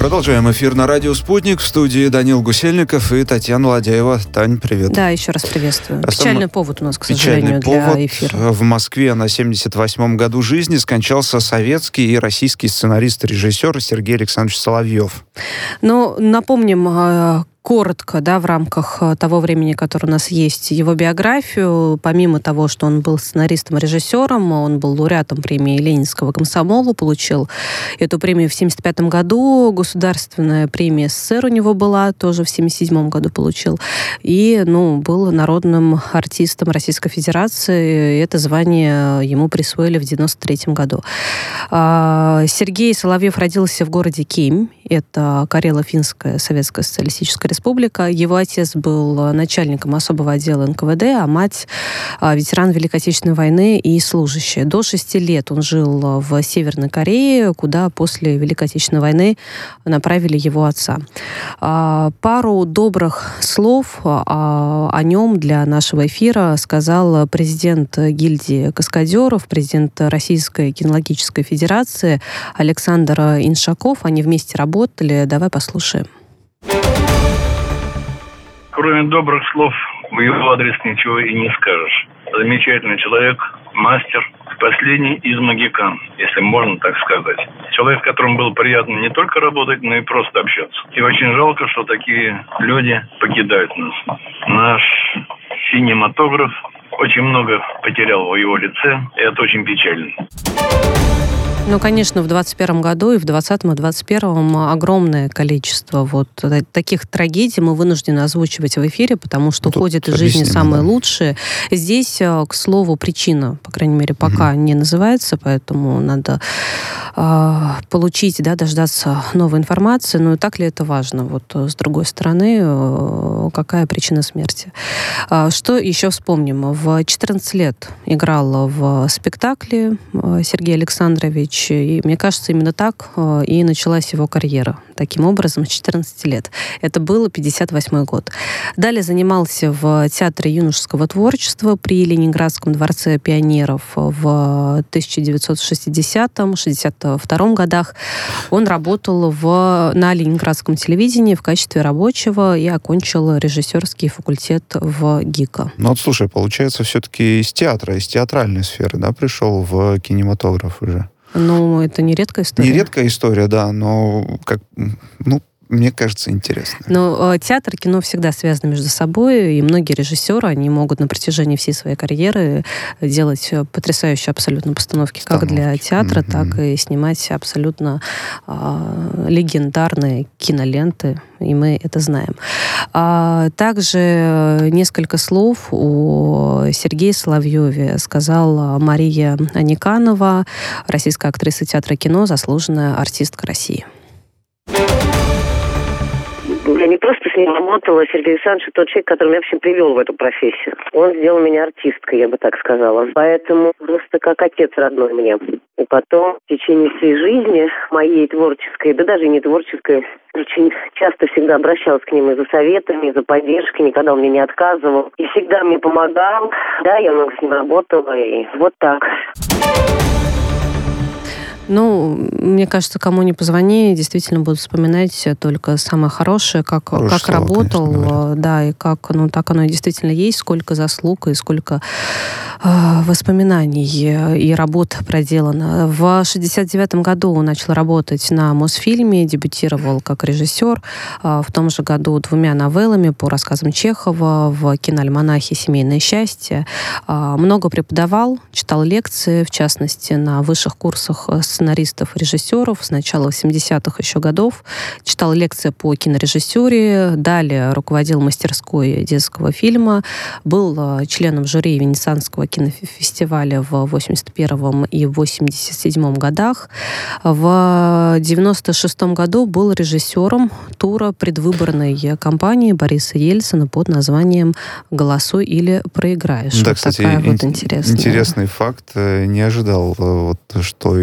Продолжаем эфир на радио «Спутник». В студии Данил Гусельников и Татьяна Ладяева. Тань, привет. Да, еще раз приветствую. Печальный повод у нас, к сожалению, для эфира. В Москве на 78-м году жизни скончался советский и российский сценарист-режиссер Сергей Александрович Соловьев. Ну, напомним коротко, в рамках того времени, которое у нас есть, его биографию. Помимо того, что он был сценаристом и режиссером, он был лауреатом премии Ленинского комсомола, получил эту премию в 1975 году. Государственная премия СССР у него была, тоже в 1977 году получил. И, был народным артистом Российской Федерации. Это звание ему присвоили в 1993 году. Сергей Соловьев родился в городе Кемь. Это Карело-Финская Советская Социалистическая Республика. Его отец был начальником особого отдела НКВД, а мать ветеран Великой Отечественной войны и служащая. До 6 лет он жил в Северной Корее, куда после Великой Отечественной войны направили его отца. Пару добрых слов о нем для нашего эфира сказал президент гильдии каскадеров, президент Российской кинологической федерации Александр Иншаков. Они вместе работали. Давай послушаем. Кроме добрых слов, в его адрес ничего и не скажешь. Замечательный человек, мастер, последний из могикан, если можно так сказать. Человек, с которым было приятно не только работать, но и просто общаться. И очень жалко, что такие люди покидают нас. Наш кинематограф очень много потерял в его лице, и это очень печально. Конечно, в 2021 году и в 2020 и 2021 огромное количество таких трагедий мы вынуждены озвучивать в эфире, потому что уходят из жизни самые лучшие. Здесь, к слову, причина, по крайней мере, пока не называется, поэтому надо получить, дождаться новой информации. Но так ли это важно? С другой стороны, какая причина смерти? Что еще вспомним? В 14 лет играл в спектакле Сергей Александрович, и мне кажется, именно так и началась его карьера. Таким образом, с 14 лет. Это был 1958 год. Далее занимался в Театре юношеского творчества при Ленинградском дворце пионеров в 1960-62 годах. Он работал на Ленинградском телевидении в качестве рабочего и окончил режиссерский факультет в ГИКа. Слушай, получается, все-таки из театра, из театральной сферы, пришел в кинематограф уже. Это не редкая история. Не редкая история, да, но мне кажется, интересно. Театр и кино всегда связаны между собой, и многие режиссеры, они могут на протяжении всей своей карьеры делать потрясающие абсолютно постановки как для театра, так и снимать абсолютно легендарные киноленты, и мы это знаем. Также несколько слов о Сергее Соловьеве сказала Мария Аниканова, российская актриса театра и кино, заслуженная артистка России. Я не просто с ним работала, Сергей Александрович тот человек, который меня вообще привел в эту профессию. Он сделал меня артисткой, я бы так сказала. Поэтому просто как отец родной мне. И потом в течение всей жизни, моей творческой, да даже не творческой, очень часто всегда обращалась к нему и за советами, и за поддержкой, никогда он мне не отказывал. И всегда мне помогал. Да, я много с ним работала, и вот так. Мне кажется, кому не позвони, действительно будут вспоминать только самое хорошее, как работал, конечно, и как, так оно и действительно есть, сколько заслуг и сколько воспоминаний и работ проделано. В 1969 году он начал работать на Мосфильме, дебютировал как режиссер, в том же году 2 новеллами по рассказам Чехова в киноальманахе «Семейное счастье». Много преподавал, читал лекции, в частности, на высших курсах сценаристов и режиссеров с начала 70-х еще годов. Читал лекции по кинорежиссуре, далее руководил мастерской детского фильма, был членом жюри Венецианского кинофестиваля в 81 и 87 годах. В 96 году был режиссером тура предвыборной кампании Бориса Ельцина под названием «Голосуй или проиграешь». Да, кстати, такая интересная. Интересный факт. Не ожидал, что именно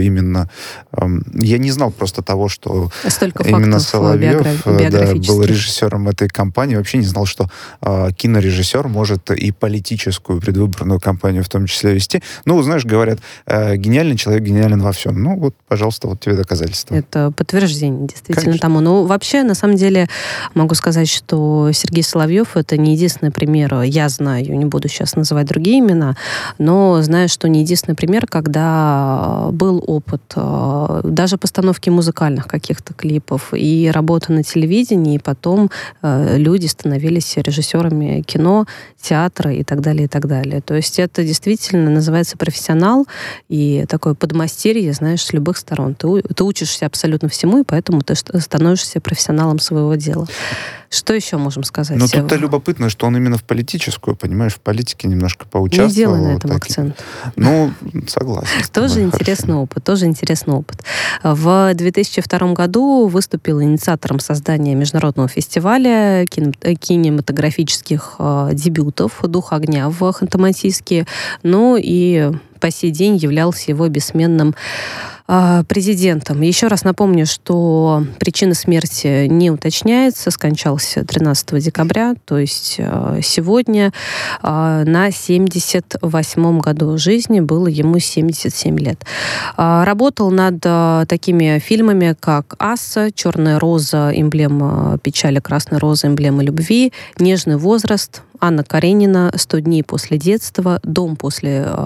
Я не знал просто того, что Столько именно фактов Соловьев был биографических. режиссером этой кампании. Вообще не знал, что кинорежиссер может и политическую предвыборную кампанию в том числе вести. Ну, знаешь, говорят, гениальный человек гениален во всем. Ну, вот, пожалуйста, вот тебе доказательства. Это подтверждение действительно Конечно. тому. Но вообще, на самом деле, могу сказать, что Сергей Соловьев — это не единственный пример. Я знаю, не буду сейчас называть другие имена, но знаю, что не единственный пример, когда был опыт даже постановки музыкальных каких-то клипов и работа на телевидении, и потом люди становились режиссерами кино, театра и так далее, и так далее. То есть это действительно называется профессионал и такое подмастерье, знаешь, с любых сторон. Ты учишься абсолютно всему, и поэтому ты становишься профессионалом своего дела. Что еще можем сказать? Но тут-то любопытно, что он именно в политическую, понимаешь, в политике немножко поучаствовал. Не делай на этом акцент. Ну, согласен. Тоже интересный опыт. В 2002 году выступил инициатором создания международного фестиваля кинематографических дебютов «Дух огня» в Ханты-Мансийске. Ну и по сей день являлся его бессменным президентом. Еще раз напомню, что причина смерти не уточняется. Скончался 13 декабря, то есть сегодня, на 78-м году жизни, было ему 77 лет. Работал над такими фильмами, как «Асса», «Черная роза», эмблема печали, «Красная роза», эмблема любви, «Нежный возраст», Анна Каренина, «100 дней после детства», «Дом под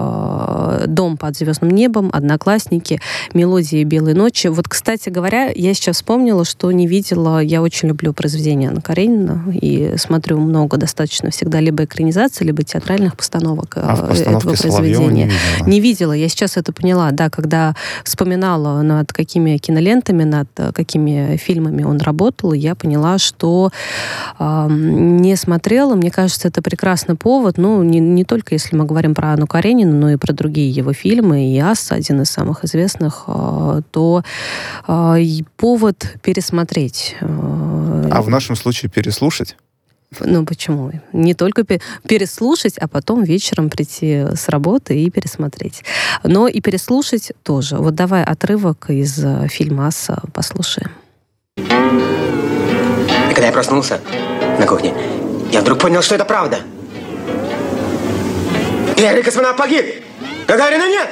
звездным небом», «Одноклассники», «Мелодии белой ночи». Вот, кстати говоря, я сейчас вспомнила, что не видела, я очень люблю произведения Анны Каренина и смотрю много достаточно всегда либо экранизаций, либо театральных постановок этого произведения. Не видела, я сейчас это поняла, да, когда вспоминала, над какими кинолентами, над какими фильмами он работал, я поняла, что не смотрела. Мне кажется, это прекрасный повод, ну, не только если мы говорим про Анну Каренину, но и про другие его фильмы, и «Асса», один из самых известных, то повод пересмотреть. А в нашем случае переслушать? Ну, почему? Не только переслушать, а потом вечером прийти с работы и пересмотреть. Но и переслушать тоже. Вот давай отрывок из фильма «Асса» послушаем. И когда я проснулся на кухне, я вдруг понял, что это правда. Первый космонавт погиб! Гагарина нет!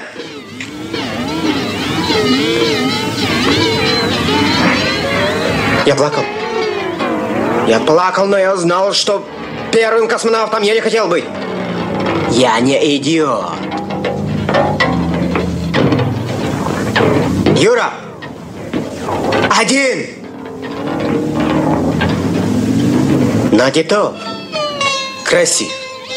Я плакал. Я плакал, но я знал, что первым космонавтом я не хотел быть. Я не идиот. Юра! Один! Но Титов красив,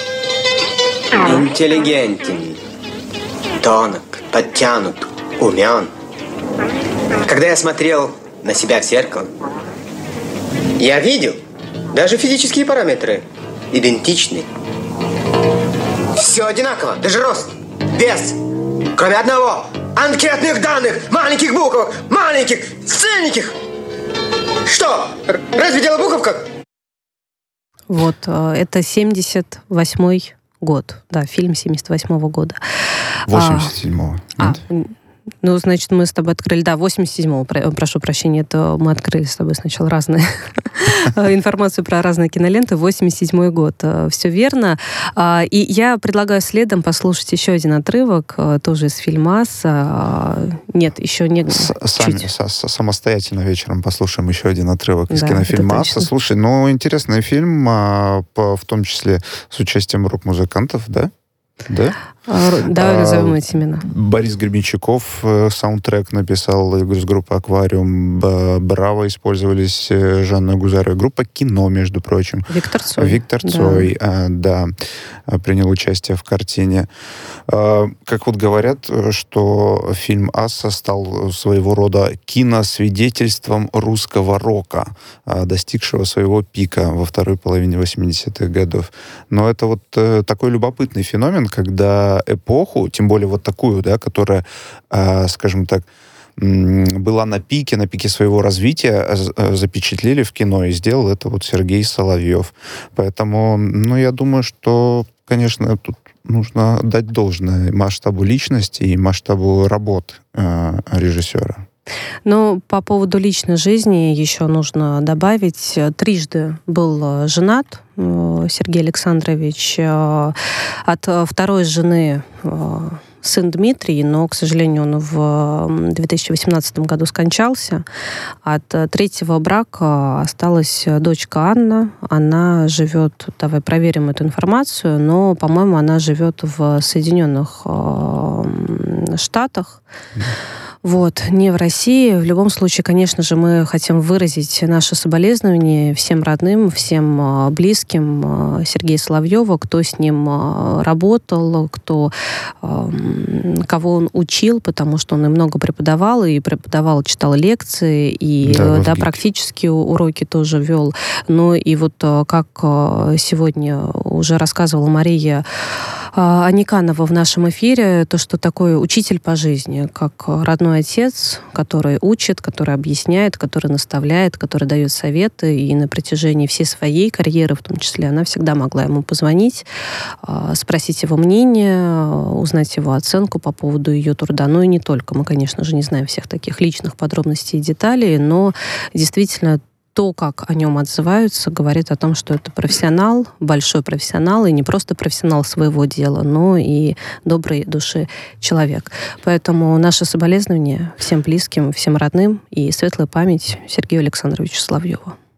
интеллигентен, тонок, подтянут, умен. Когда я смотрел на себя в зеркало, я видел, даже физические параметры идентичны. Все одинаково, даже рост, вес, кроме одного. Анкетных данных, маленьких буквок, маленьких, синеньких. Что, разве дело в буквках? Вот, это 78-й год. Да, фильм 78-го года. 87-го. Ну, значит, мы с тобой открыли... Да, 87-го, прошу прощения, это мы открыли с тобой сначала разные информацию про разные киноленты. 87-й год. Все верно. И я предлагаю следом послушать еще один отрывок, тоже из фильма Нет, еще не... Самостоятельно вечером послушаем еще один отрывок из кинофильма «Асса». Слушай, ну, интересный фильм, в том числе с участием рок-музыкантов, да? Да? Давай назовем эти имена. Борис Гребенщиков саундтрек написал из группы «Аквариум». Браво использовались Жанна Гузарова. Группа «Кино», между прочим. Виктор Цой. Виктор Цой, да, принял участие в картине. Как вот говорят, что фильм «Асса» стал своего рода киносвидетельством русского рока, достигшего своего пика во второй половине 80-х годов. Но это вот такой любопытный феномен, когда эпоху, тем более вот такую, да, которая, скажем так, была на пике своего развития, запечатлели в кино, и сделал это вот Сергей Соловьев. Поэтому, ну, я думаю, что, конечно, тут нужно дать должное масштабу личности и масштабу работ режиссера. Но по поводу личной жизни еще нужно добавить. Трижды был женат Сергей Александрович. От второй жены сын Дмитрий, но, к сожалению, он в 2018 году скончался. От третьего брака осталась дочка Анна. Она живет, давай проверим эту информацию, но, по-моему, она живет в Соединенных Штатах. Вот, не в России. В любом случае, конечно же, мы хотим выразить наше соболезнование всем родным, всем близким Сергея Соловьева, кто с ним работал, кого он учил, потому что он и много преподавал, читал лекции, и практически уроки тоже вел. Ну и вот как сегодня уже рассказывала Мария Аниканова в нашем эфире, то, что такой учитель по жизни, как родной отец, который учит, который объясняет, который наставляет, который дает советы, и на протяжении всей своей карьеры, в том числе, она всегда могла ему позвонить, спросить его мнение, узнать его оценку по поводу ее труда. Ну и не только. Мы, конечно же, не знаем всех таких личных подробностей и деталей, но действительно то, как о нем отзываются, говорит о том, что это профессионал, большой профессионал, и не просто профессионал своего дела, но и доброй души человек. Поэтому наше соболезнование всем близким, всем родным и светлая память Сергею Александровичу Соловьеву.